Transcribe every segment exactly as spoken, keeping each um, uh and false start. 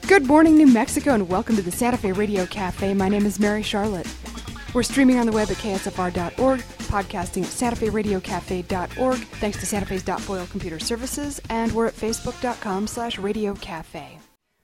Good morning, New Mexico, and welcome to the Santa Fe Radio Cafe. My name is Mary Charlotte. We're streaming on the web at K S F R dot org, podcasting at Santa Fe Radio Cafe dot org, thanks to Santa Fe's Boyle Computer Services, and we're at Facebook dot com slash Radio Cafe.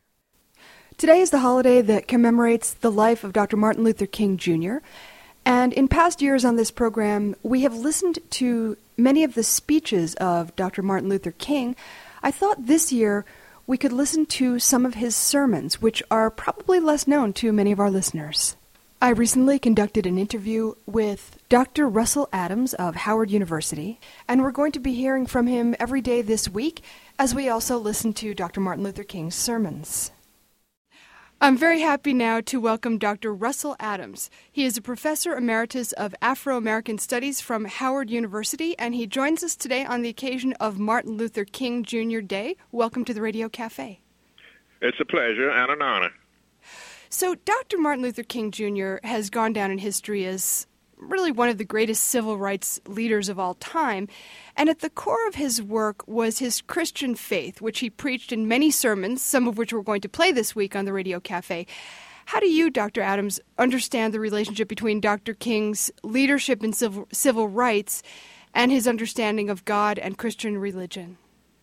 Today is the holiday that commemorates the life of Doctor Martin Luther King Junior, and in past years on this program, we have listened to many of the speeches of Doctor Martin Luther King. I thought this year we could listen to some of his sermons, which are probably less known to many of our listeners. I recently conducted an interview with Doctor Russell Adams of Howard University, and we're going to be hearing from him every day this week as we also listen to Doctor Martin Luther King's sermons. I'm very happy now to welcome Doctor Russell Adams. He is a professor emeritus of Afro-American Studies from Howard University, and he joins us today on the occasion of Martin Luther King Junior Day. Welcome to the Radio Cafe. It's a pleasure and an honor. So Doctor Martin Luther King Junior has gone down in history as really one of the greatest civil rights leaders of all time, and at the core of his work was his Christian faith, which he preached in many sermons, some of which we're going to play this week on the Radio Cafe. How do you, Doctor Adams, understand the relationship between Doctor King's leadership in civil, civil rights and his understanding of God and Christian religion?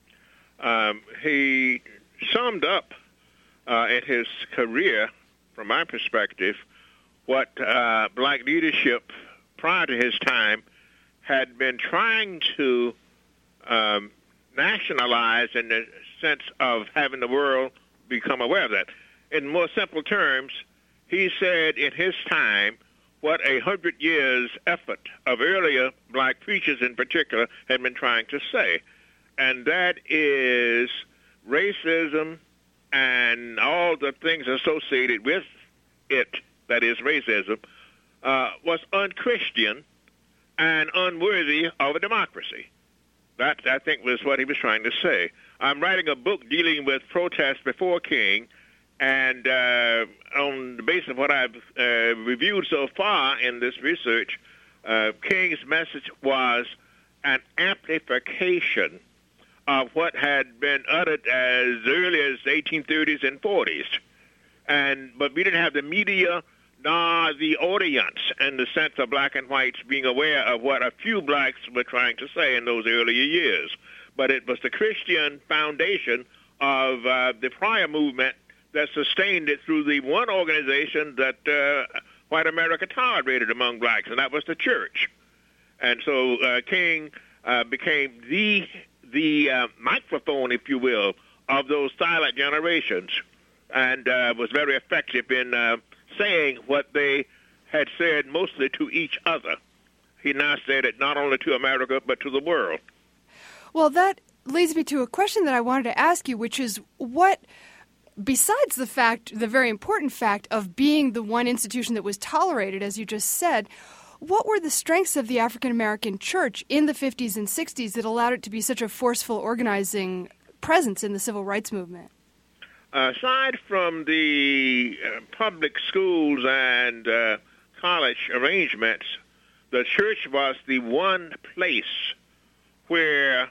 Um, he summed up uh, in his career, from my perspective, what uh, black leadership prior to his time had been trying to um, nationalize in the sense of having the world become aware of that. In more simple terms, he said in his time what a hundred years effort of earlier black preachers in particular had been trying to say, and that is racism and all the things associated with it, that is racism, uh, was unchristian and unworthy of a democracy. That, I think, was what he was trying to say. I'm writing a book dealing with protests before King, and uh, on the basis of what I've uh, reviewed so far in this research, uh, King's message was an amplification of what had been uttered as early as the eighteen thirties and forties. And but we didn't have the media nor the audience in the sense of black and whites being aware of what a few blacks were trying to say in those earlier years. But it was the Christian foundation of uh, the prior movement that sustained it through the one organization that uh, white America tolerated among blacks, and that was the church. And so uh, King uh, became the the uh, microphone, if you will, of those silent generations, and uh, was very effective in uh, saying what they had said mostly to each other. He now said it not only to America, but to the world. Well, that leads me to a question that I wanted to ask you, which is what, besides the fact, the very important fact of being the one institution that was tolerated, as you just said, what were the strengths of the African-American church in the fifties and sixties that allowed it to be such a forceful organizing presence in the civil rights movement? Aside from the uh, public schools and uh, college arrangements, the church was the one place where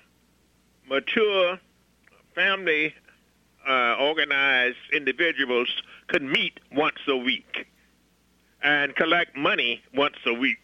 mature, family uh, organized individuals could meet once a week and collect money once a week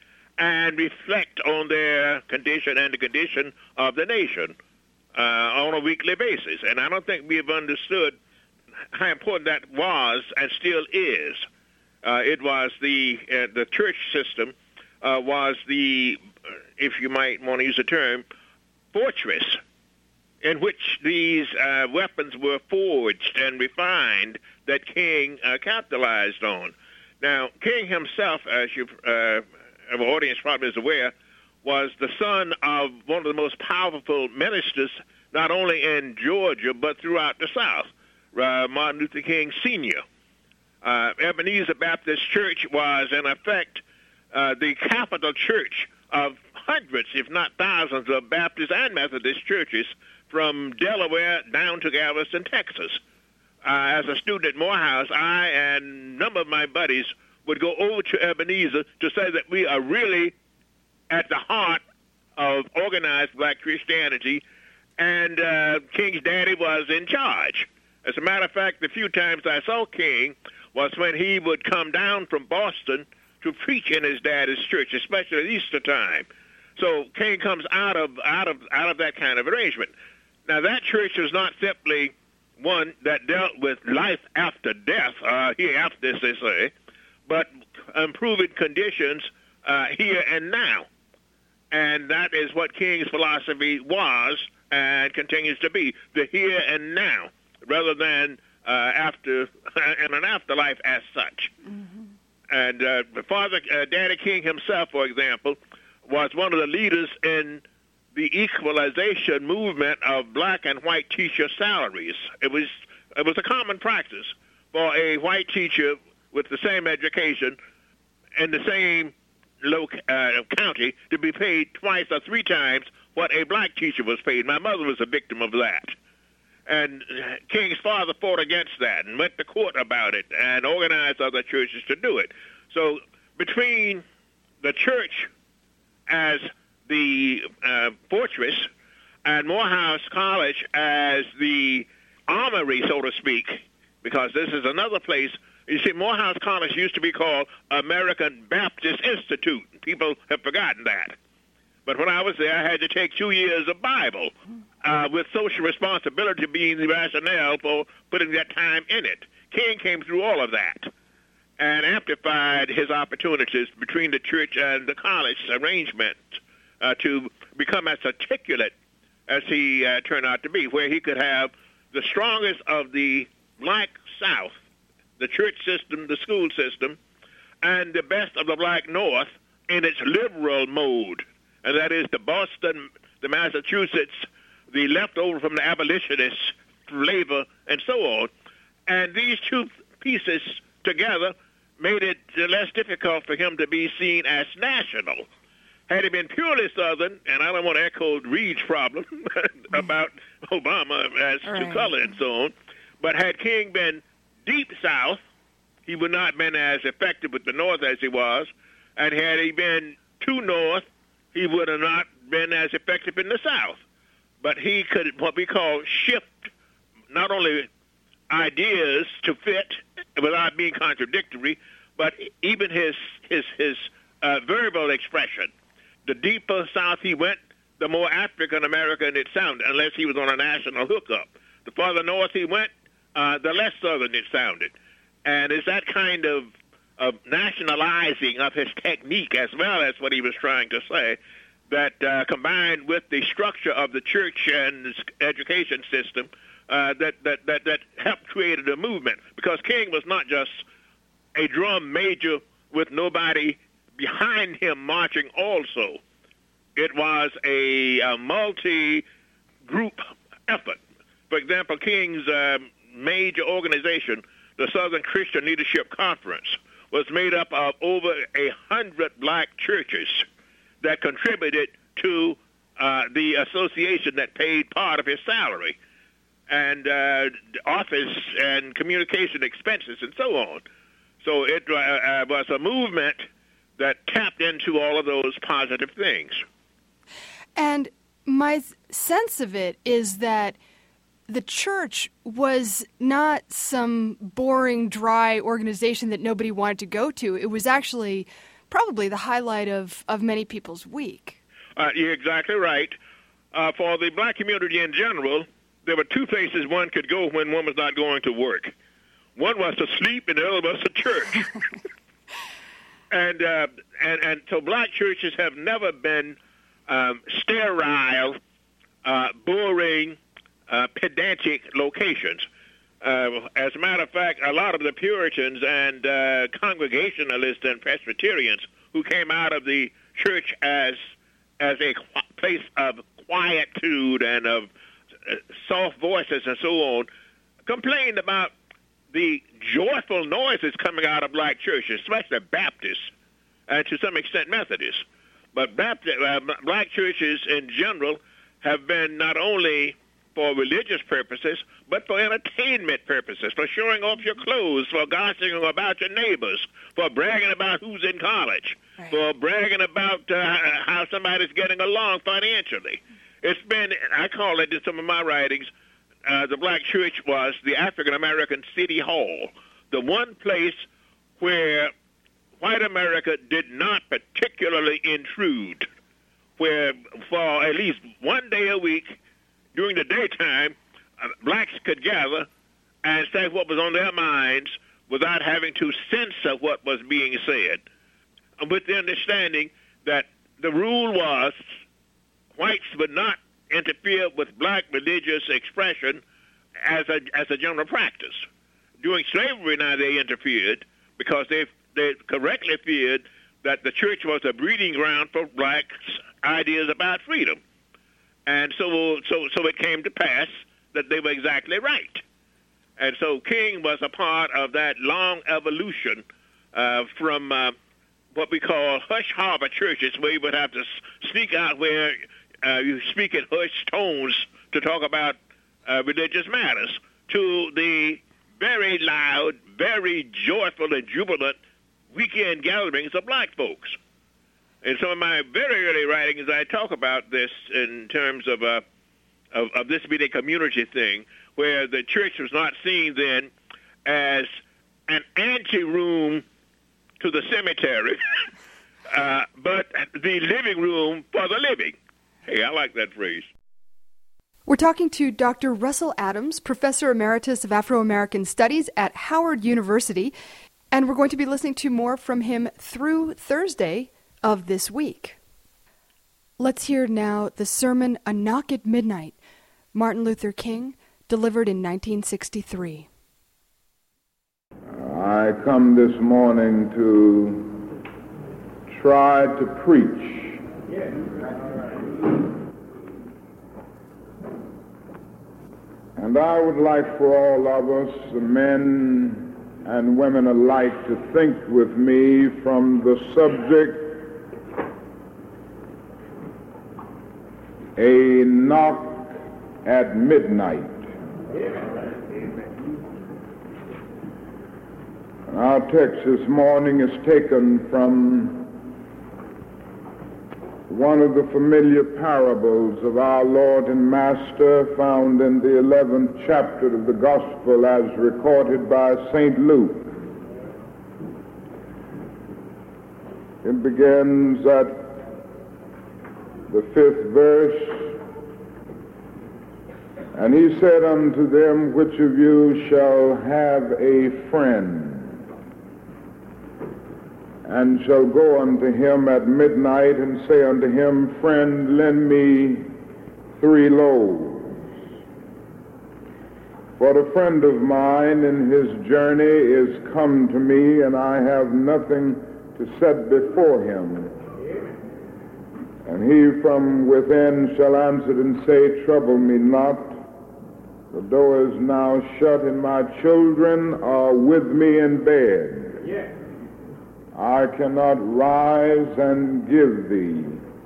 and reflect on their condition and the condition of the nation uh, on a weekly basis. And I don't think we have understood how important that was and still is. Uh, it was the uh, the church system uh, was the, if you might want to use the term, fortress in which these uh, weapons were forged and refined that King uh, capitalized on. Now, King himself, as you, uh, our audience probably is aware, was the son of one of the most powerful ministers, not only in Georgia, but throughout the South, uh, Martin Luther King Senior Uh, Ebenezer Baptist Church was, in effect, uh, the capital church of hundreds, if not thousands, of Baptist and Methodist churches from Delaware down to Galveston, Texas. Uh, as a student at Morehouse, I and a number of my buddies would go over to Ebenezer to say that we are really at the heart of organized black Christianity, and uh, King's daddy was in charge. As a matter of fact, the few times I saw King was when he would come down from Boston to preach in his daddy's church, especially at Easter time. So King comes out of out of out of that kind of arrangement. Now that church is not simply one that dealt with life after death, uh, hereafter, as they say, but improving conditions uh, here and now. And that is what King's philosophy was and continues to be, the here and now, rather than uh, after and an afterlife as such. Mm-hmm. And uh, Father uh, Daddy King himself, for example, was one of the leaders in the equalization movement of black and white teacher salaries. It was it was a common practice for a white teacher with the same education in the same low, uh, county to be paid twice or three times what a black teacher was paid. My mother was a victim of that. And King's father fought against that and went to court about it and organized other churches to do it. So between the church as the uh, fortress and Morehouse College as the armory, so to speak, because this is another place. You see, Morehouse College used to be called American Baptist Institute. People have forgotten that. But when I was there, I had to take two years of Bible, uh, with social responsibility being the rationale for putting that time in it. King came through all of that and amplified his opportunities between the church and the college arrangement uh, to become as articulate as he uh, turned out to be, where he could have the strongest of the black South, the church system, the school system, and the best of the black North in its liberal mode. And that is the Boston, the Massachusetts, the leftover from the abolitionists, labor, and so on. And these two pieces together made it less difficult for him to be seen as national. Had he been purely Southern, and I don't want to echo Reed's problem about Obama as right. to color and so on, but had King been deep South, he would not have been as effective with the North as he was, and had he been too North, he would have not been as effective in the South. But he could, what we call, shift not only ideas to fit without being contradictory, but even his his his uh, verbal expression. The deeper South he went, the more African American it sounded, unless he was on a national hookup. The farther north he went, uh, the less Southern it sounded. And it's that kind of of nationalizing of his technique, as well as what he was trying to say, that uh, combined with the structure of the church and education system, uh, that, that, that, that helped create a movement. Because King was not just a drum major with nobody behind him marching also. It was a, a multi-group effort. For example, King's uh, major organization, the Southern Christian Leadership Conference, was made up of over a hundred black churches that contributed to uh, the association that paid part of his salary and uh, office and communication expenses and so on. So it uh, uh, was a movement that tapped into all of those positive things. And my sense of it is that the church was not some boring, dry organization that nobody wanted to go to. It was actually probably the highlight of, of many people's week. Uh, you're exactly right. Uh, for the black community in general, there were two places one could go when one was not going to work. One was to sleep, and the other was to church. and, uh, and and so black churches have never been um, sterile, uh, boring, uh, pedantic locations. Uh, as a matter of fact, a lot of the Puritans and uh, Congregationalists and Presbyterians who came out of the church as as a qu- place of quietude and of uh, soft voices and so on, complained about the joyful noises coming out of black churches, especially Baptists and to some extent Methodists. But Baptist, uh, black churches in general have been not only for religious purposes, but for entertainment purposes, for showing off your clothes, for gossiping about your neighbors, for bragging about who's in college, right. for bragging about uh, how somebody's getting along financially. It's been, I call it in some of my writings, uh, the black church was the African American City Hall, the one place where white America did not particularly intrude, where for at least one day a week during the daytime, uh, blacks could gather and say what was on their minds without having to censor what was being said, with the understanding that the rule was whites would not interfere with black religious expression as a as a general practice. During slavery now they interfered because they they correctly feared that the church was a breeding ground for blacks' ideas about freedom. And so so so it came to pass that they were exactly right. And so King was a part of that long evolution uh, from uh, what we call hush harbor churches, where you would have to sneak out where uh, you speak in hushed tones to talk about uh, religious matters, to the very loud, very joyful and jubilant weekend gatherings of black folks. In some of my very early writings, I talk about this in terms of, uh, of, of this being a community thing, where the church was not seen then as an anteroom to the cemetery, uh, but the living room for the living. Hey, I like that phrase. We're talking to Doctor Russell Adams, Professor Emeritus of Afro-American Studies at Howard University, and we're going to be listening to more from him through Thursday of this week. Let's hear now the sermon A Knock at Midnight, Martin Luther King, delivered in nineteen sixty-three. I come this morning to try to preach. And I would like for all of us, men and women alike, to think with me from the subject, A Knock at Midnight. Our text this morning is taken from one of the familiar parables of our Lord and Master, found in the eleventh chapter of the Gospel as recorded by Saint Luke. It begins at the fifth verse. And he said unto them, which of you shall have a friend, and shall go unto him at midnight, and say unto him, friend, lend me three loaves. For a friend of mine in his journey is come to me, and I have nothing to set before him. And he from within shall answer and say, trouble me not. The door is now shut, and my children are with me in bed. Yes. I cannot rise and give thee.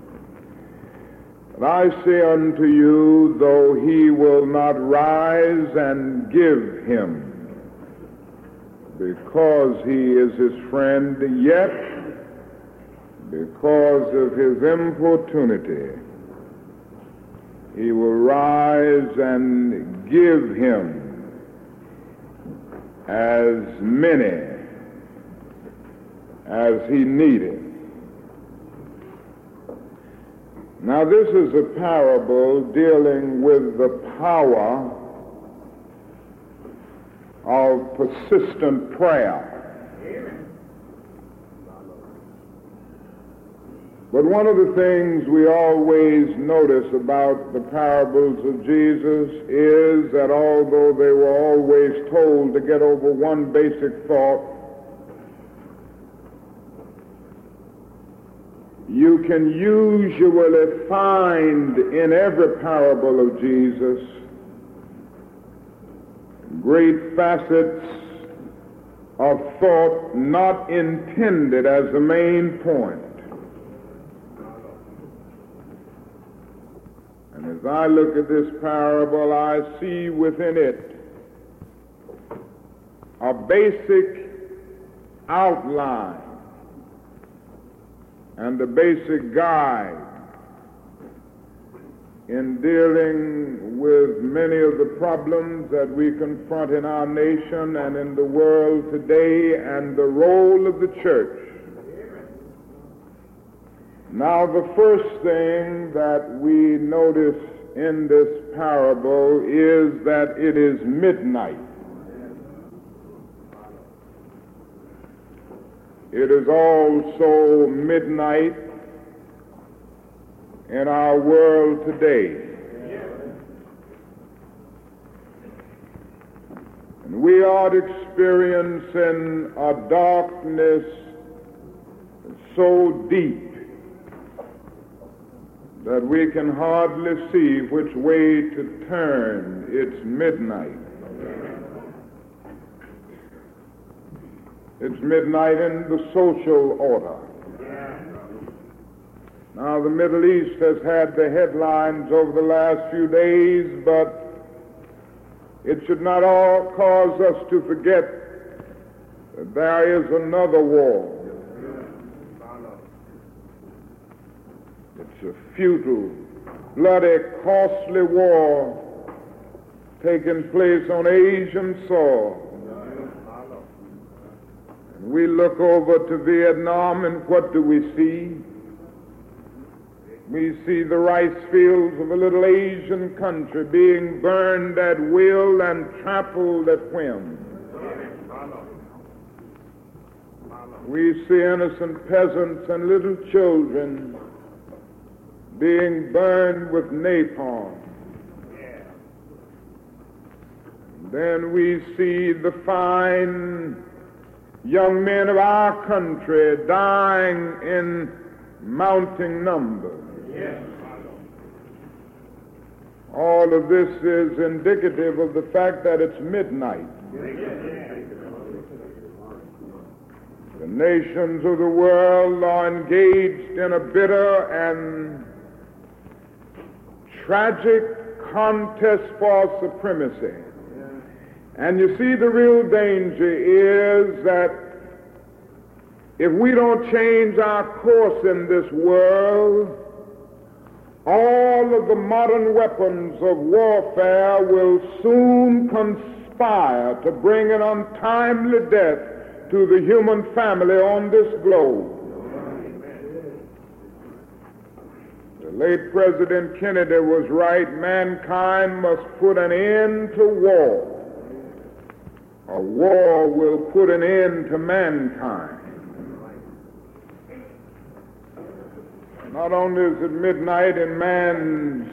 But I say unto you, though he will not rise and give him, because he is his friend, yet because of his importunity, he will rise and give him as many as he needeth. Now this is a parable dealing with the power of persistent prayer. But one of the things we always notice about the parables of Jesus is that although they were always told to get over one basic thought, you can usually find in every parable of Jesus great facets of thought not intended as the main point. And as I look at this parable, I see within it a basic outline and a basic guide in dealing with many of the problems that we confront in our nation and in the world today, and the role of the church. Now, the first thing that we notice in this parable is that it is midnight. It is also midnight in our world today. And we are experiencing a darkness so deep that we can hardly see which way to turn. It's midnight. It's midnight in the social order. Now, the Middle East has had the headlines over the last few days, but it should not all cause us to forget that there is another war. It's a futile, bloody, costly war taking place on Asian soil. And we look over to Vietnam, and what do we see? We see the rice fields of a little Asian country being burned at will and trampled at whim. We see innocent peasants and little children being burned with napalm. Then we see the fine young men of our country dying in mounting numbers. All of this is indicative of the fact that it's midnight. The nations of the world are engaged in a bitter and tragic contest for supremacy. And you see, the real danger is that if we don't change our course in this world, all of the modern weapons of warfare will soon conspire to bring an untimely death to the human family on this globe. The late President Kennedy was right. Mankind must put an end to war. A war will put an end to mankind. Not only is it midnight in man's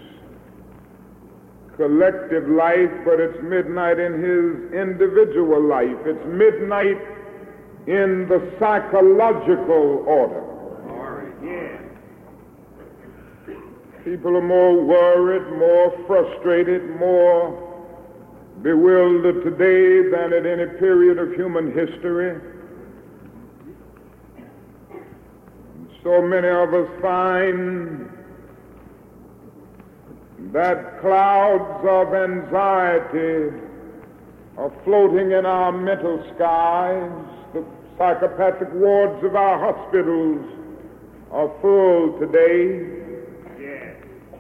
collective life, but it's midnight in his individual life. It's midnight in the psychological order. All right. Yeah. People are more worried, more frustrated, more bewildered today than at any period of human history. So many of us find that clouds of anxiety are floating in our mental skies. The psychopathic wards of our hospitals are full today. Yes.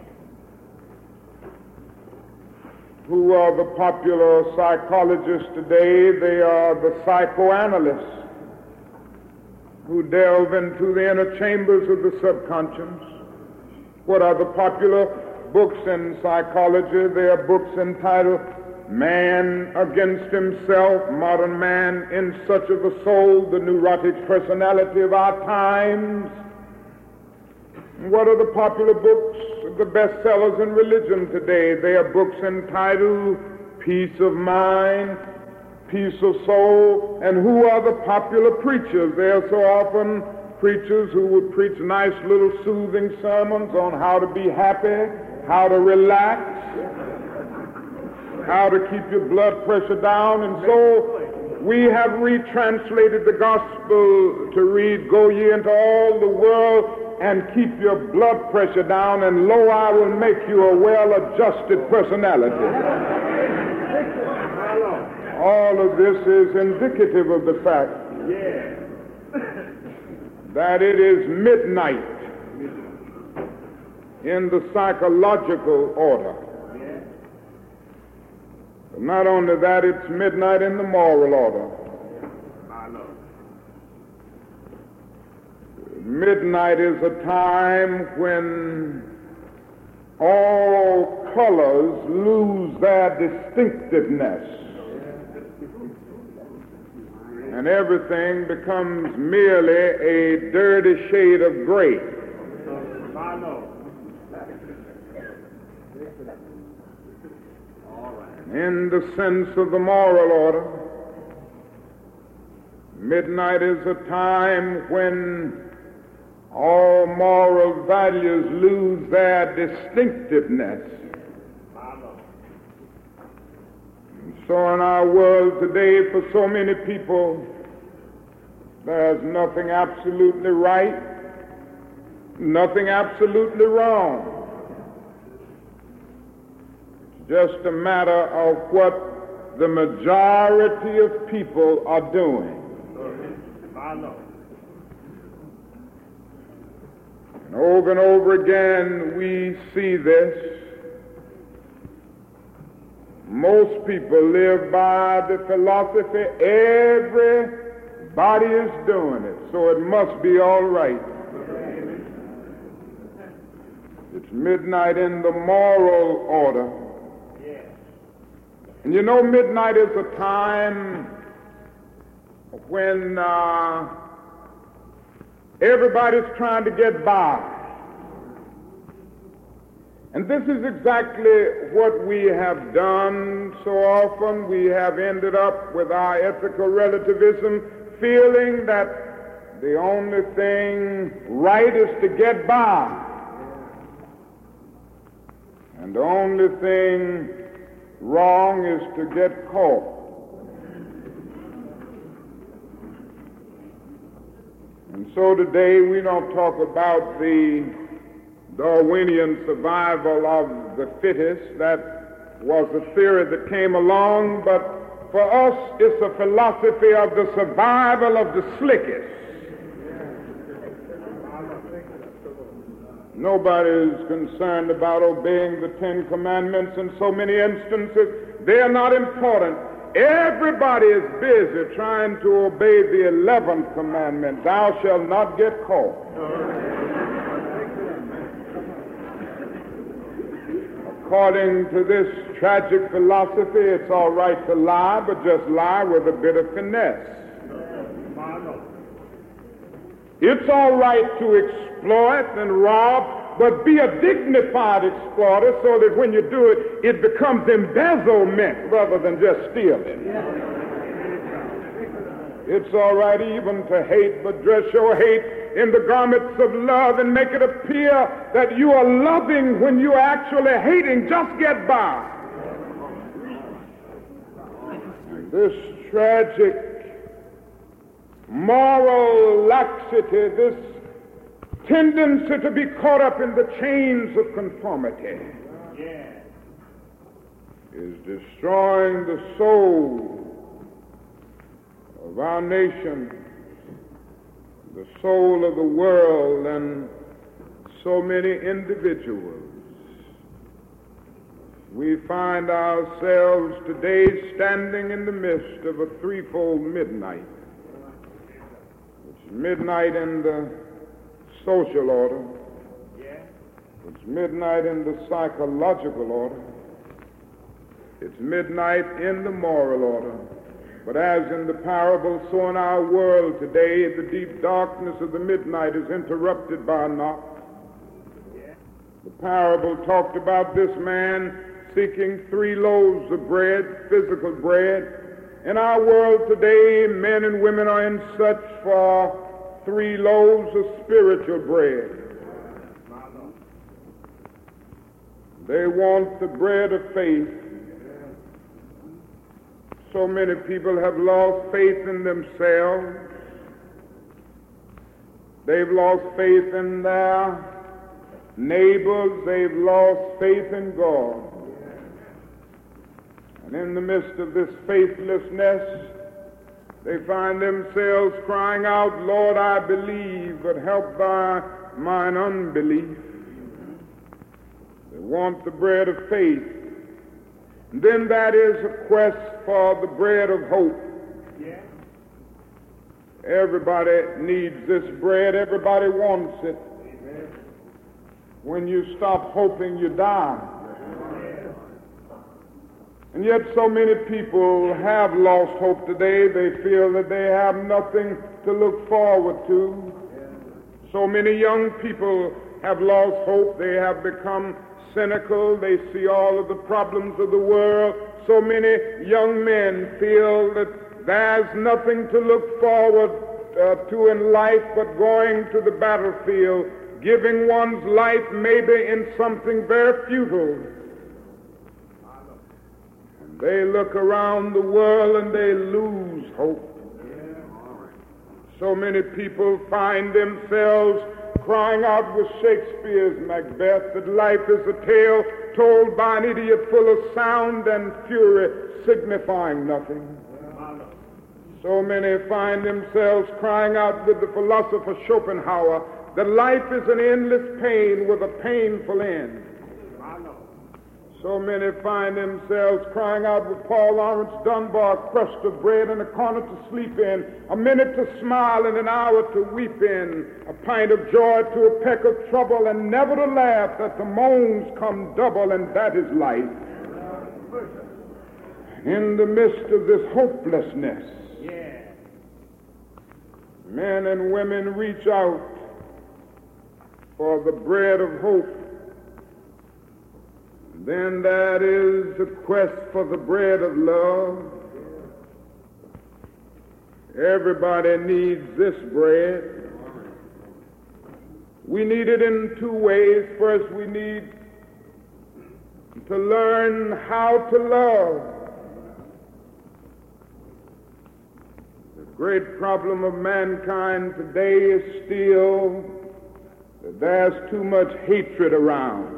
Who are the popular psychologists today? They are the psychoanalysts, who delve into the inner chambers of the subconscious. What are the popular books in psychology? They are books entitled Man Against Himself, Modern Man in Search of a Soul, the Neurotic Personality of Our Times. What are the popular books, the bestsellers in religion today? They are books entitled Peace of Mind, Peace of Soul. And who are the popular preachers? They are so often preachers who would preach nice little soothing sermons on how to be happy, how to relax, how to keep your blood pressure down. And so we have retranslated the gospel to read, go ye into all the world and keep your blood pressure down, and lo, I will make you a well-adjusted personality. All of this is indicative of the fact that it is midnight in the psychological order. But not only that, it's midnight in the moral order. Midnight is a time when all colors lose their distinctiveness and everything becomes merely a dirty shade of gray. In the sense of the moral order, midnight is a time when all moral values lose their distinctiveness. And so in our world today, for so many people, there's nothing absolutely right, nothing absolutely wrong. It's just a matter of what the majority of people are doing. And over and over again, we see this. Most people live by the philosophy, everybody is doing it, so it must be all right. It's midnight in the moral order. And you know, midnight is a time when uh, everybody's trying to get by. And this is exactly what we have done so often. We have ended up with our ethical relativism, feeling that the only thing right is to get by. And the only thing wrong is to get caught. And so today we don't talk about the Darwinian survival of the fittest. That was a theory that came along, but for us it's a philosophy of the survival of the slickest. Nobody is concerned about obeying the Ten Commandments in so many instances. They are not important. Everybody is busy trying to obey the eleventh commandment, thou shalt not get caught. According to this tragic philosophy, it's all right to lie, but just lie with a bit of finesse. It's all right to exploit and rob, but be a dignified exploiter so that when you do it, it becomes embezzlement rather than just stealing. It's all right even to hate, but dress your hate in the garments of love and make it appear that you are loving when you are actually hating. Just get by. And this tragic moral laxity, this tendency to be caught up in the chains of conformity, yeah, is destroying the soul of our nation, the soul of the world, and so many individuals. We find ourselves today standing in the midst of a threefold midnight. It's midnight in the social order, it's midnight in the psychological order, it's midnight in the moral order. But as in the parable, so in our world today, the deep darkness of the midnight is interrupted by a knock. The parable talked about this man seeking three loaves of bread, physical bread. In our world today, men and women are in search for three loaves of spiritual bread. They want the bread of faith. So many people have lost faith in themselves. They've lost faith in their neighbors. They've lost faith in God. And in the midst of this faithlessness, they find themselves crying out, Lord, I believe, but help thy mine unbelief. They want the bread of faith. And then that is a quest for the bread of hope. Yeah. Everybody needs this bread. Everybody wants it. Amen. When you stop hoping, you die. Amen. And yet so many people have lost hope today. They feel that they have nothing to look forward to. So many young people have lost hope. They have become cynical. They see all of the problems of the world. So many young men feel that there's nothing to look forward uh, to in life but going to the battlefield, giving one's life maybe in something very futile. And they look around the world and they lose hope. So many people find themselves crying out with Shakespeare's Macbeth that life is a tale told by an idiot full of sound and fury, signifying nothing. So many find themselves crying out with the philosopher Schopenhauer that life is an endless pain with a painful end. So many find themselves crying out with Paul Laurence Dunbar, crust of bread and a corner to sleep in, a minute to smile and an hour to weep in, a pint of joy to a peck of trouble, and never to laugh that the moans come double, and that is life. In the midst of this hopelessness, men and women reach out for the bread of hope. Then that is the quest for the bread of love. Everybody needs this bread. We need it in two ways. First, we need to learn how to love. The great problem of mankind today is still that there's too much hatred around.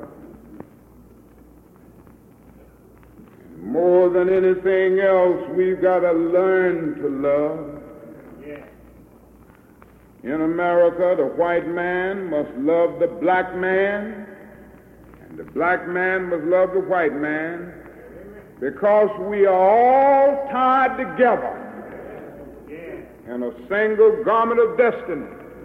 More than anything else, we've got to learn to love. Yeah. In America, the white man must love the black man, and the black man must love the white man, because we are all tied together yeah. in a single garment of destiny.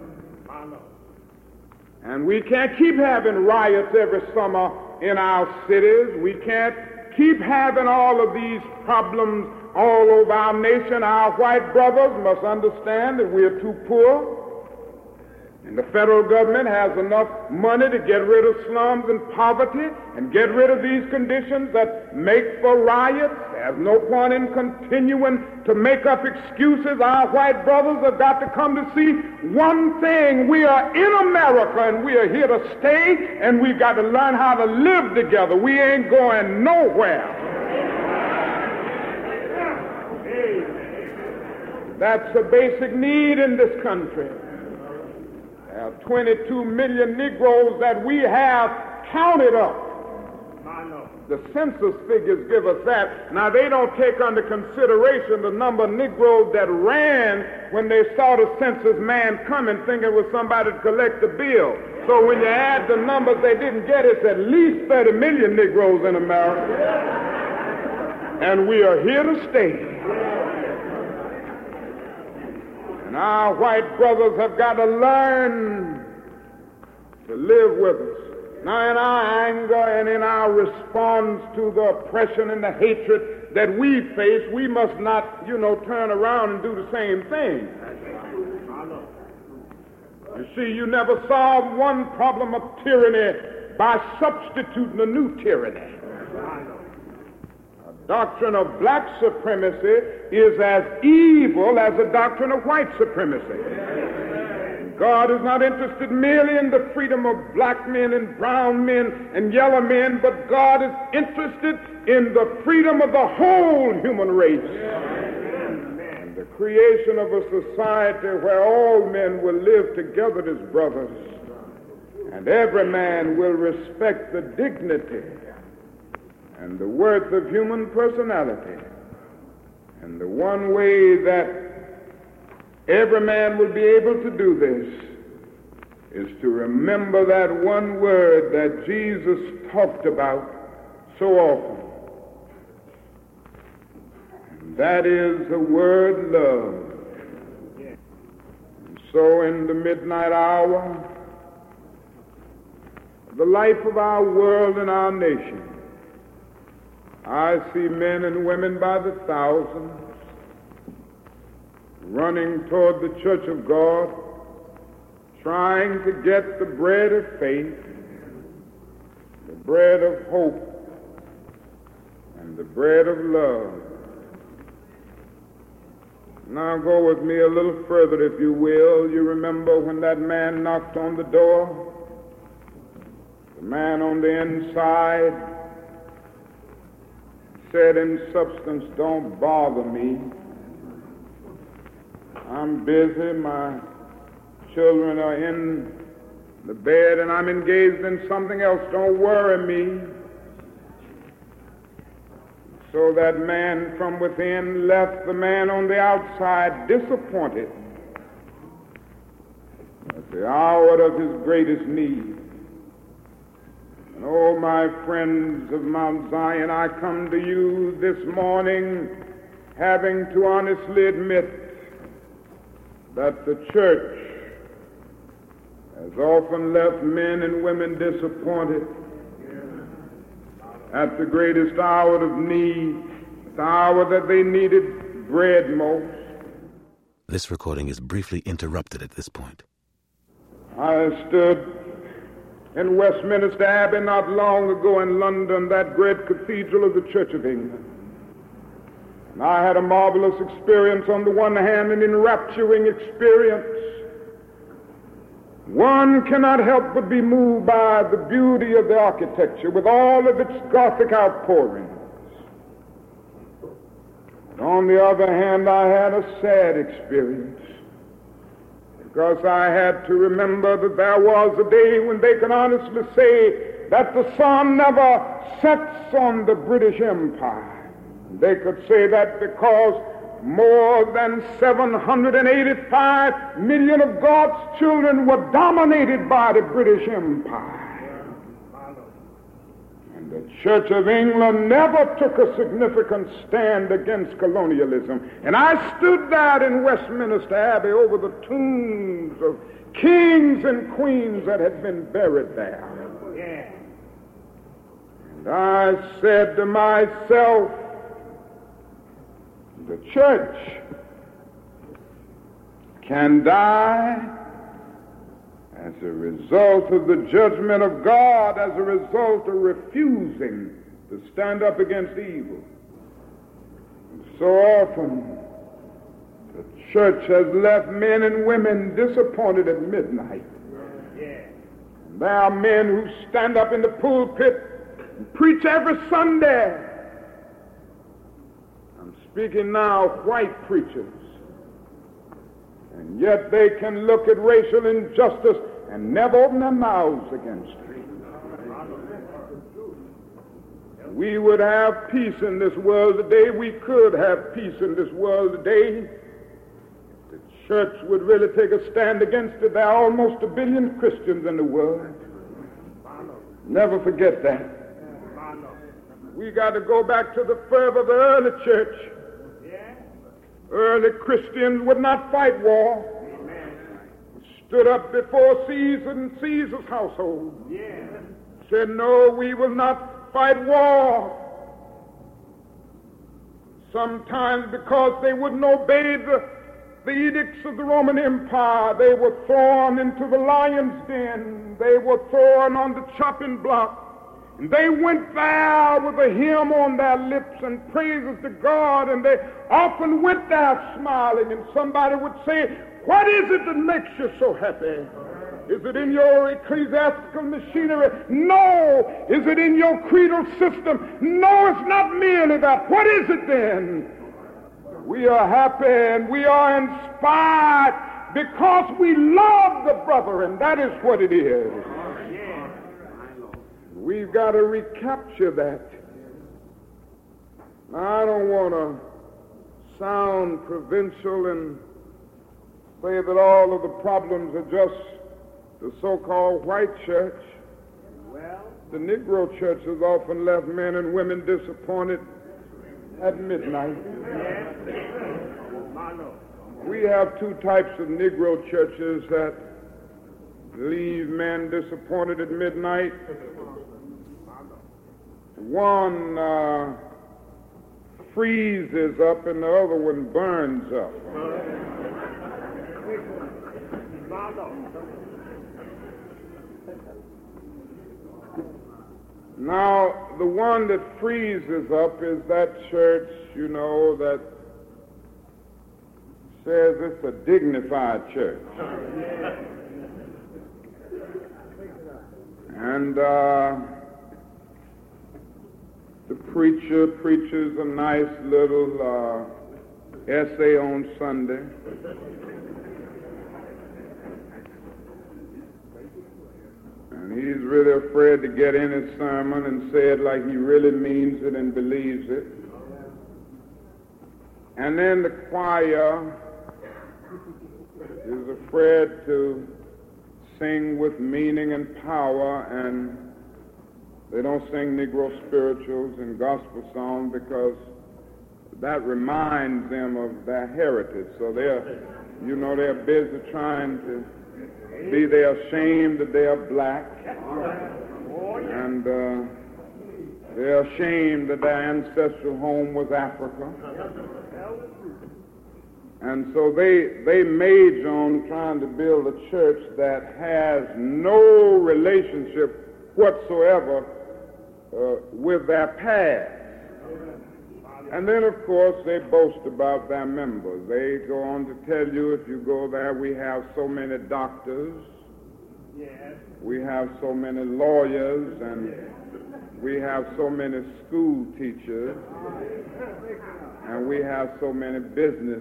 And we can't keep having riots every summer in our cities. We can't keep having all of these problems all over our nation. Our white brothers must understand that we are too poor, and the federal government has enough money to get rid of slums and poverty and get rid of these conditions that make for riots. There's no point in continuing to make up excuses. Our white brothers have got to come to see one thing: we are in America and we are here to stay, and we've got to learn how to live together. We ain't going nowhere. That's a basic need in this country. There are twenty-two million Negroes that we have counted up. The census figures give us that. Now, they don't take under consideration the number of Negroes that ran when they saw the census man coming, thinking it was somebody to collect the bill. So when you add the numbers they didn't get, it's at least thirty million Negroes in America. And we are here to stay. And our white brothers have got to learn to live with us. Now, in our anger and in our response to the oppression and the hatred that we face, we must not, you know, turn around and do the same thing. You see, you never solve one problem of tyranny by substituting a new tyranny. A doctrine of black supremacy is as evil as a doctrine of white supremacy. God is not interested merely in the freedom of black men and brown men and yellow men, but God is interested in the freedom of the whole human race. And the creation of a society where all men will live together as brothers, and every man will respect the dignity and the worth of human personality. And the one way that every man will be able to do this is to remember that one word that Jesus talked about so often. And that is the word love. And so in the midnight hour, the life of our world and our nation, I see men and women by the thousands running toward the church of God, trying to get the bread of faith, the bread of hope, and the bread of love. Now go with me a little further, if you will. You remember when that man knocked on the door? The man on the inside said in substance, "Don't bother me. I'm busy. My children are in the bed and I'm engaged in something else. Don't worry me." So that man from within left the man on the outside disappointed at the hour of his greatest need. And oh, my friends of Mount Zion, I come to you this morning having to honestly admit that the church has often left men and women disappointed at the greatest hour of need, the hour that they needed bread most. This recording is briefly interrupted at this point. I stood in Westminster Abbey not long ago in London, that great cathedral of the Church of England. And I had a marvelous experience on the one hand, an enrapturing experience. One cannot help but be moved by the beauty of the architecture with all of its Gothic outpourings. But on the other hand, I had a sad experience, because I had to remember that there was a day when they can honestly say that the sun never sets on the British Empire. They could say that because more than seven hundred eighty-five million of God's children were dominated by the British Empire. And the Church of England never took a significant stand against colonialism. And I stood there in Westminster Abbey over the tombs of kings and queens that had been buried there. And I said to myself, the church can die as a result of the judgment of God, as a result of refusing to stand up against evil. And so often, the church has left men and women disappointed at midnight. And there are men who stand up in the pulpit and preach every Sunday. Speaking now of white preachers, and yet they can look at racial injustice and never open their mouths against it. We would have peace in this world today. We could have peace in this world today. The church would really take a stand against it. There are almost a billion Christians in the world. Never forget that. We got to go back to the fervor of the early church. Early Christians would not fight war. Stood up before Caesar and Caesar's household. Said, no, we will not fight war. Sometimes because they wouldn't obey the, the edicts of the Roman Empire, they were thrown into the lion's den. They were thrown on the chopping block. And they went there with a hymn on their lips and praises to God, and they often went there smiling, and somebody would say, what is it that makes you so happy? Is it in your ecclesiastical machinery? No. Is it in your creedal system? No, it's not merely that. What is it then? We are happy and we are inspired because we love the brother, and that is what it is. We've got to recapture that. Now, I don't want to sound provincial and say that all of the problems are just the so-called white church. The Negro church has often left men and women disappointed at midnight. We have two types of Negro churches that leave men disappointed at midnight. One uh, freezes up and the other one burns up. Now, the one that freezes up is that church, you know, that says it's a dignified church. And uh, the preacher preaches a nice little uh, essay on Sunday. And he's really afraid to get in his sermon and say it like he really means it and believes it. And then the choir is afraid to sing with meaning and power, and they don't sing Negro spirituals and gospel songs because that reminds them of their heritage. So they're, you know, they're busy trying to be they ashamed that they are black, and uh, they're ashamed that their ancestral home was Africa. And so they they major on trying to build a church that has no relationship whatsoever uh, with their past. And then, of course, they boast about their members. They go on to tell you, if you go there, we have so many doctors, we have so many lawyers, and we have so many school teachers, and we have so many businessmen.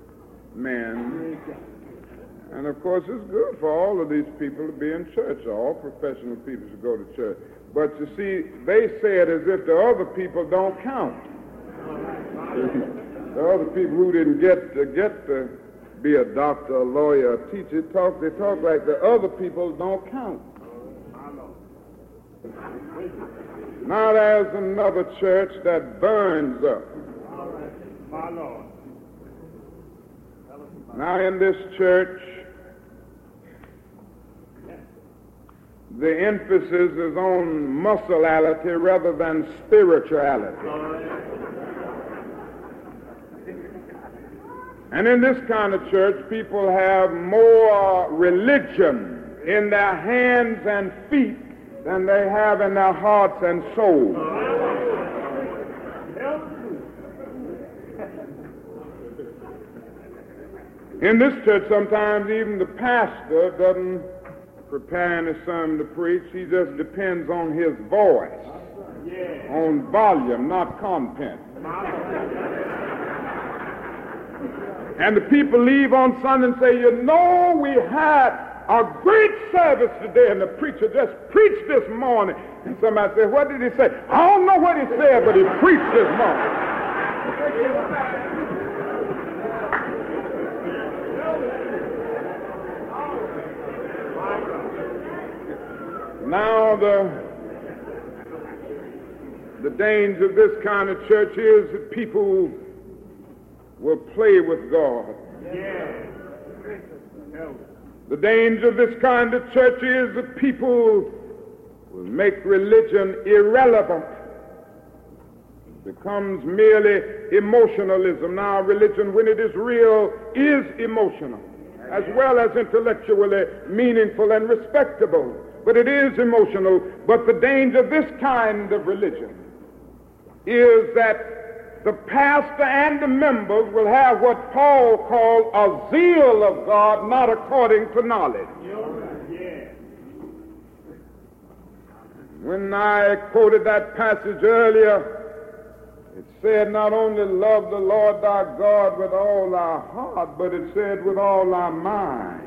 And, of course, it's good for all of these people to be in church, all professional people to go to church. But, you see, they say it as if the other people don't count. The other people who didn't get to get to be a doctor, a lawyer, a teacher, talk, they talk like the other people don't count. Now there's another church that burns up. Now in this church, the emphasis is on muscularity rather than spirituality. And in this kind of church, people have more religion in their hands and feet than they have in their hearts and souls. In this church, sometimes even the pastor doesn't prepare any sermon to preach. He just depends on his voice, on volume, not content. And the people leave on Sunday and say, you know, we had a great service today, and the preacher just preached this morning. And somebody said, what did he say? I don't know what he said, but he preached this morning. Now, the, the danger of this kind of church is that people will play with God. The danger of this kind of church is that people will make religion irrelevant. It becomes merely emotionalism. Now, religion, when it is real, is emotional, as well as intellectually meaningful and respectable. But it is emotional. But the danger of this kind of religion is that the pastor and the members will have what Paul called a zeal of God, not according to knowledge. When I quoted that passage earlier, it said not only love the Lord thy God with all our heart, but it said with all our mind.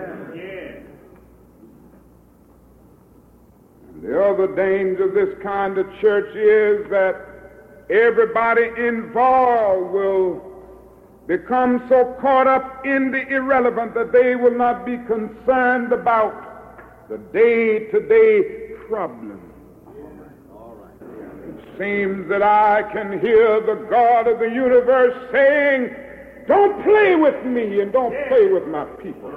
And the other danger of this kind of church is that everybody involved will become so caught up in the irrelevant that they will not be concerned about the day-to-day problem. It seems that I can hear the God of the universe saying, don't play with me and don't play with my people.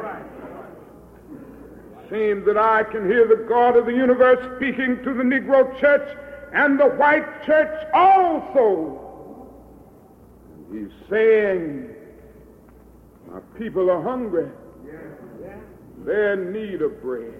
It seems that I can hear the God of the universe speaking to the Negro church and the white church also. He's saying, my people are hungry. They're in need of bread.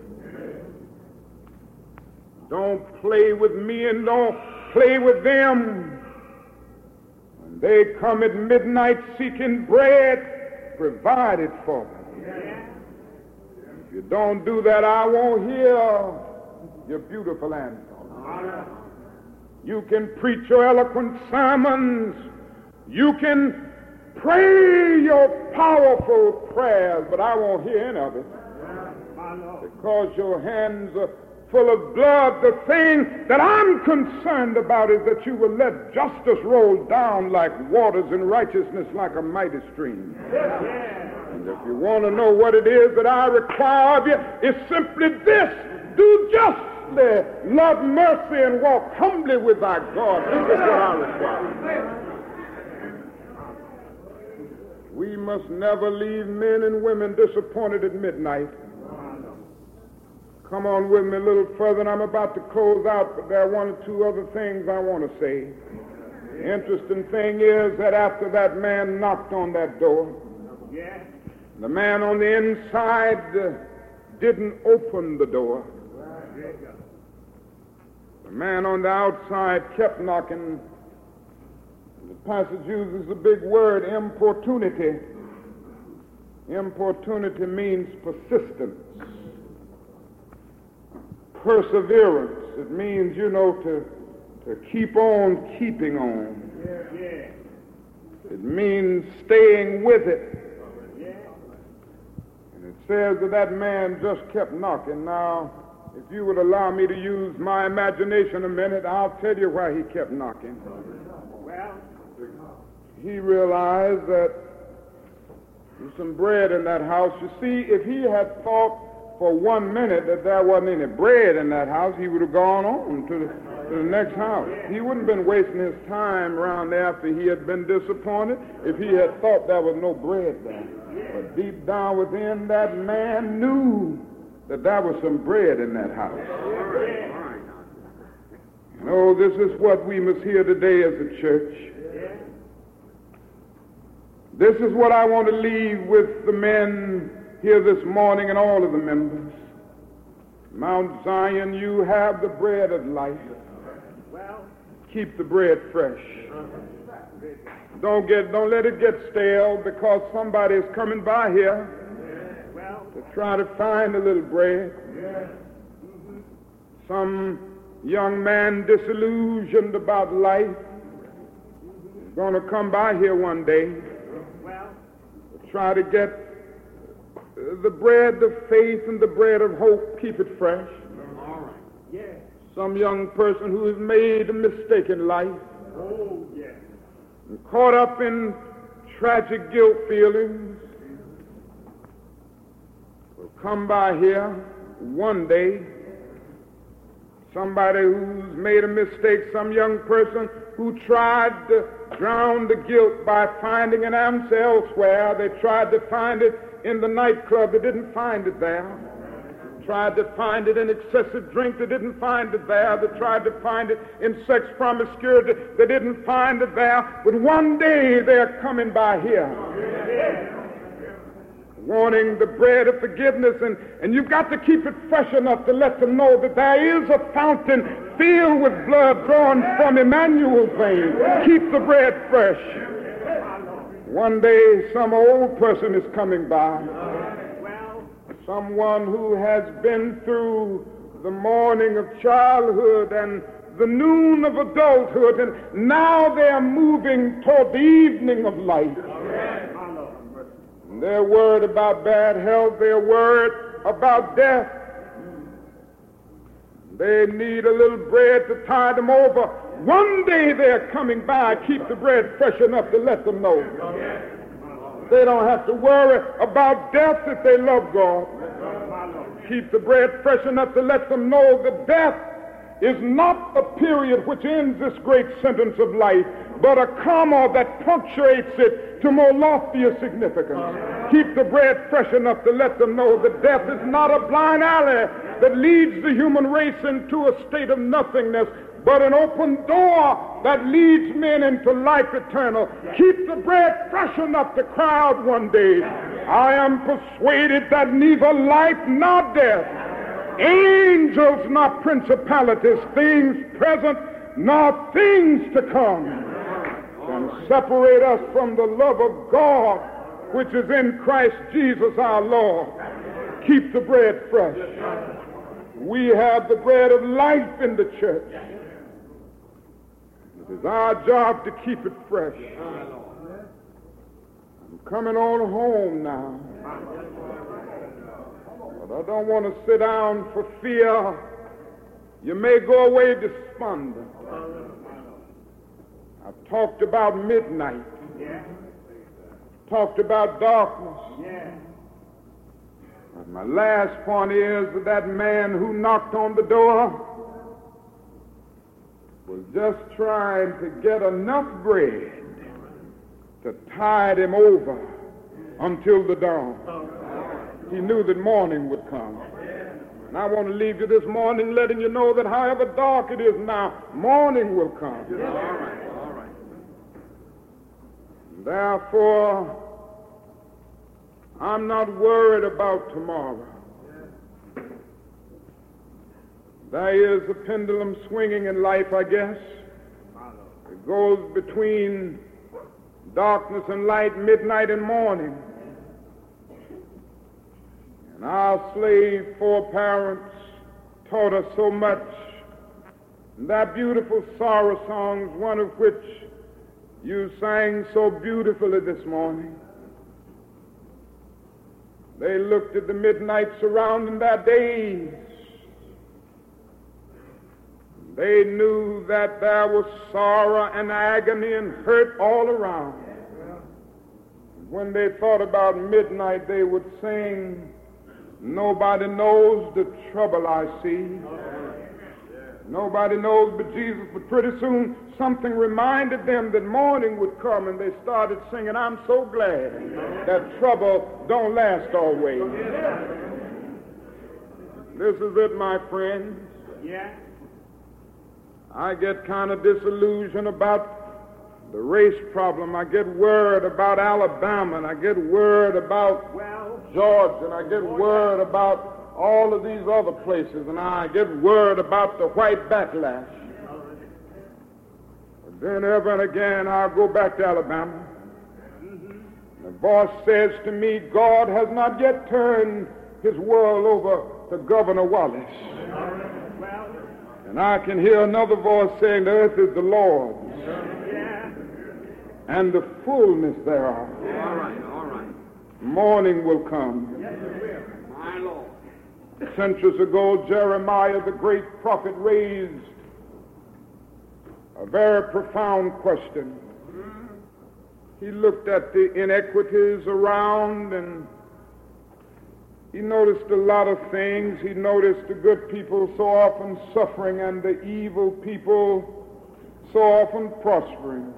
Don't play with me and don't play with them. When they come at midnight seeking bread, provide it for them. If you don't do that, I won't hear your beautiful anthem. You can preach your eloquent sermons. You can pray your powerful prayers, but I won't hear any of it. Because your hands are full of blood. The thing that I'm concerned about is that you will let justice roll down like waters and righteousness like a mighty stream. And if you want to know what it is that I require of you, it's simply this: do justly, love mercy, and walk humbly with thy God. This is what I require. We must never leave men and women disappointed at midnight. Come on with me a little further, and I'm about to close out, but there are one or two other things I want to say. The interesting thing is that after that man knocked on that door, the man on the inside uh, didn't open the door. The man on the outside kept knocking. The passage uses the big word, importunity. Importunity means persistence, perseverance. It means, you know, to, to keep on keeping on. It means staying with it. And it says that that man just kept knocking. Now, if you would allow me to use my imagination a minute, I'll tell you why he kept knocking. He realized that there's some bread in that house. You see, if he had thought for one minute that there wasn't any bread in that house, he would have gone on to the, to the next house. He wouldn't have been wasting his time around there after he had been disappointed if he had thought there was no bread there. But deep down within, that man knew that there was some bread in that house. You know, this is what we must hear today as a church. This is what I want to leave with the men here this morning and all of the members. Mount Zion, you have the bread of life. Keep the bread fresh. Don't get, don't let it get stale because somebody is coming by here to try to find a little bread. Some young man disillusioned about life is going to come by here one day to try to get the bread of faith and the bread of hope. Keep it fresh. Some young person who has made a mistake in life and caught up in tragic guilt feelings will come by here one day. Somebody who's made a mistake, some young person who tried to drown the guilt by finding an answer elsewhere. They tried to find it in the nightclub. They didn't find it there. Tried to find it in excessive drink. They didn't find it there. They tried to find it in sex promiscuity. They didn't find it there. But one day they're coming by here, wanting the bread of forgiveness, and, and you've got to keep it fresh enough to let them know that there is a fountain filled with blood drawn from Emmanuel's vein. Keep the bread fresh. One day some old person is coming by, someone who has been through the morning of childhood and the noon of adulthood, and now they're moving toward the evening of life. And they're worried about bad health. They're worried about death. They need a little bread to tide them over. One day they're coming by. Keep the bread fresh enough to let them know they don't have to worry about death if they love God. keep the bread fresh enough to let them know that death is not a period which ends this great sentence of life, but a comma that punctuates it to more loftier significance. Keep the bread fresh enough to let them know that death is not a blind alley that leads the human race into a state of nothingness, but an open door that leads men into life eternal. Keep the bread fresh enough to cry out one day, I am persuaded that neither life nor death, angels nor principalities, things present nor things to come, can separate us from the love of God which is in Christ Jesus our Lord. Keep the bread fresh. We have the bread of life in the church. It is our job to keep it fresh. I'm coming on home now. But I don't want to sit down for fear you may go away despondent. I've talked about midnight. Talked about darkness. And my last point is that that man who knocked on the door was just trying to get enough bread to tide him over until the dawn. He knew that morning would come. And I want to leave you this morning letting you know that however dark it is now, morning will come. All right, all right. Therefore, I'm not worried about tomorrow. There is a pendulum swinging in life, I guess. It goes between darkness and light, midnight and morning. And our slave foreparents taught us so much. And their beautiful sorrow songs, one of which you sang so beautifully this morning. They looked at the midnight surrounding their days. They knew that there was sorrow and agony and hurt all around. When they thought about midnight, they would sing, nobody knows the trouble I see. Nobody knows but Jesus. But pretty soon, something reminded them that morning would come, and they started singing, I'm so glad that trouble don't last always. This is it, my friends. Yeah. I get kind of disillusioned about the race problem. I get worried about Alabama, and I get worried about Georgia, and I get worried about all of these other places, and I get worried about the white backlash. But then ever and again I'll go back to Alabama. The voice says to me, God has not yet turned his world over to Governor Wallace. And I can hear another voice saying, the earth is the Lord's, and the fullness thereof. All right, all right. Morning will come. Yes, it will. My Lord. Centuries ago, Jeremiah, the great prophet, raised a very profound question. He looked at the inequities around, and he noticed a lot of things. He noticed the good people so often suffering and the evil people so often prospering.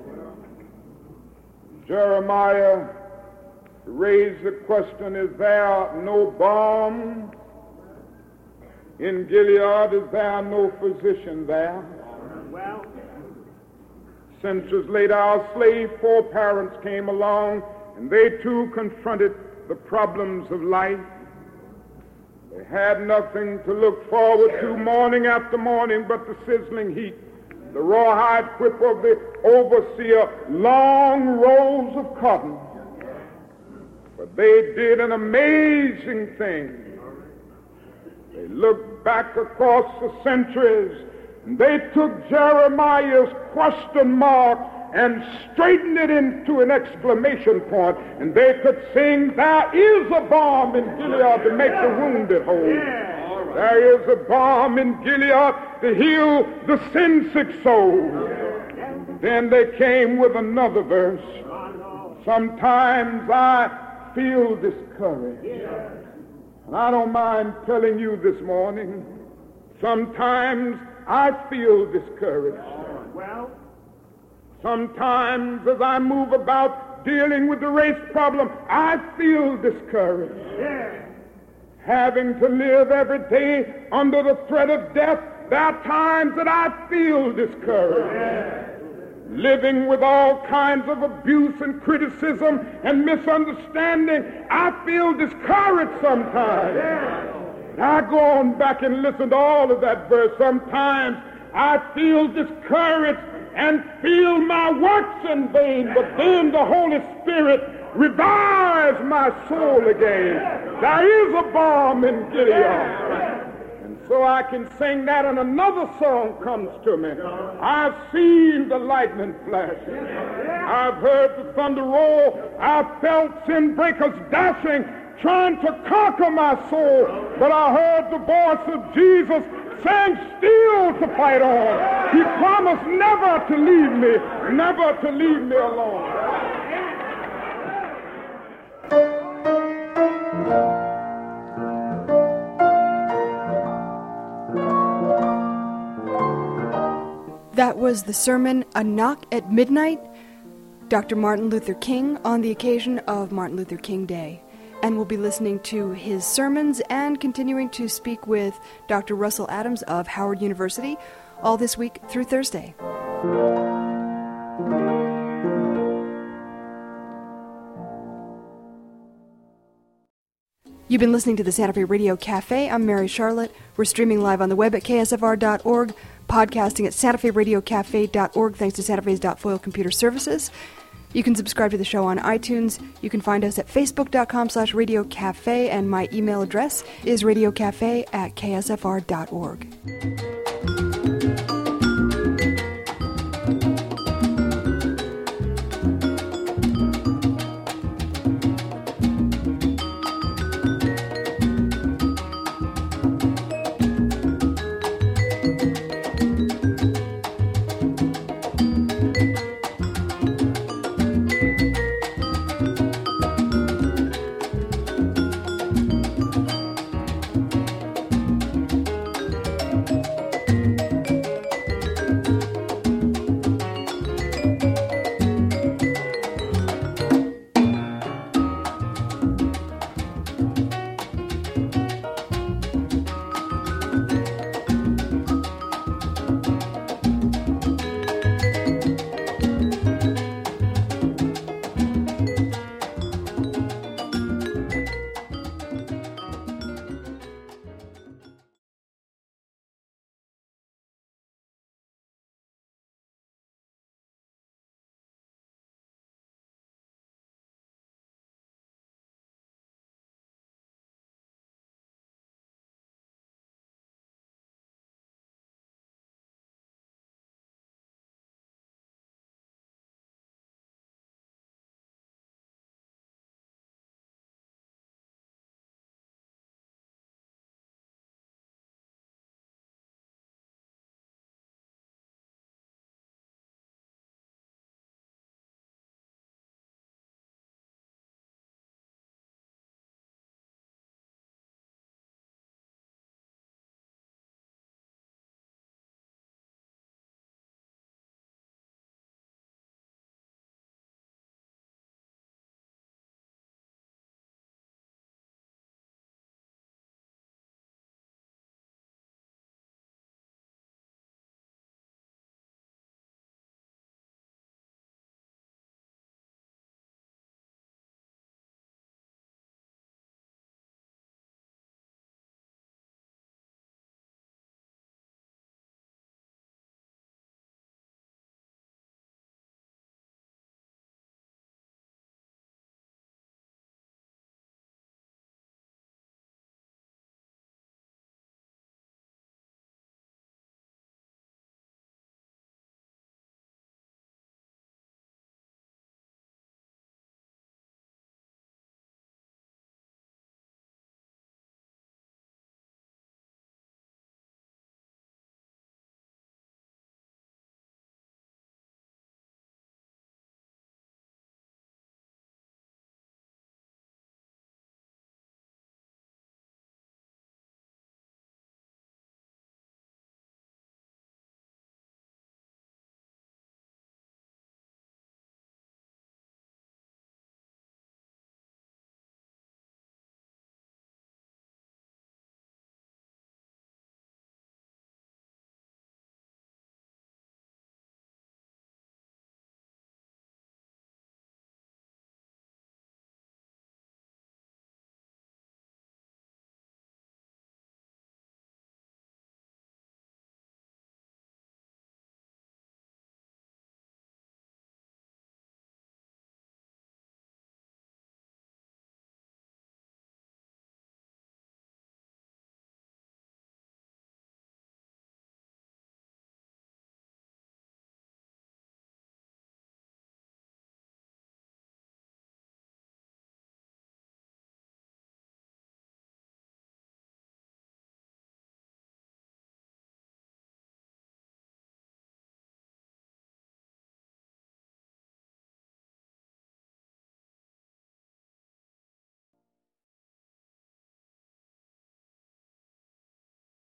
Jeremiah raised the question, is there no balm in Gilead? Is there no physician there? Well, centuries later, our slave foreparents came along, and they too confronted the problems of life. They had nothing to look forward to morning after morning but the sizzling heat, the rawhide whip of the overseer, long rows of cotton. But they did an amazing thing. They looked back across the centuries, and they took Jeremiah's question mark and straightened it into an exclamation point, and they could sing, there is a balm in Gilead to make the wounded whole. There is a balm in Gilead to heal the sin-sick soul. And then they came with another verse. Sometimes I feel discouraged. And I don't mind telling you this morning, sometimes I feel discouraged. Well, sometimes as I move about dealing with the race problem, I feel discouraged. yeah. Having to live every day under the threat of death, there are times that I feel discouraged. yeah. Living with all kinds of abuse and criticism and misunderstanding, I feel discouraged sometimes. yeah. I go on back and listen to all of that verse. Sometimes I feel discouraged and feel my works in vain, but then the Holy Spirit revives my soul again. There is a balm in Gilead. And so I can sing that, and another song comes to me. I've seen the lightning flash. I've heard the thunder roll. I've felt sin breakers dashing, trying to conquer my soul. But I heard the voice of Jesus saying still to fight on. He promised never to leave me, never to leave me alone. That was the sermon, A Knock at Midnight, Doctor Martin Luther King, on the occasion of Martin Luther King Day. And we'll be listening to his sermons and continuing to speak with Doctor Russell Adams of Howard University all this week through Thursday. You've been listening to the Santa Fe Radio Cafe. I'm Mary Charlotte. We're streaming live on the web at K S F R dot org, podcasting at Santa Fe Radio Cafe dot org, thanks to Santa Fe's .foil Computer Services. You can subscribe to the show on iTunes. You can find us at facebook.com slash Radio Cafe, and my email address is radiocafe at K S F R dot org.